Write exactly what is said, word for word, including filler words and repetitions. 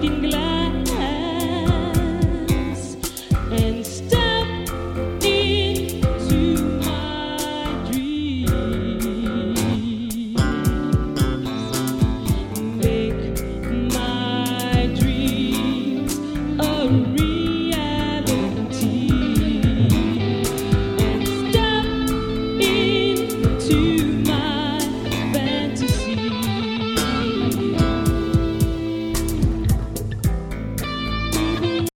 broken glass and step into my dreams. Make my dreams a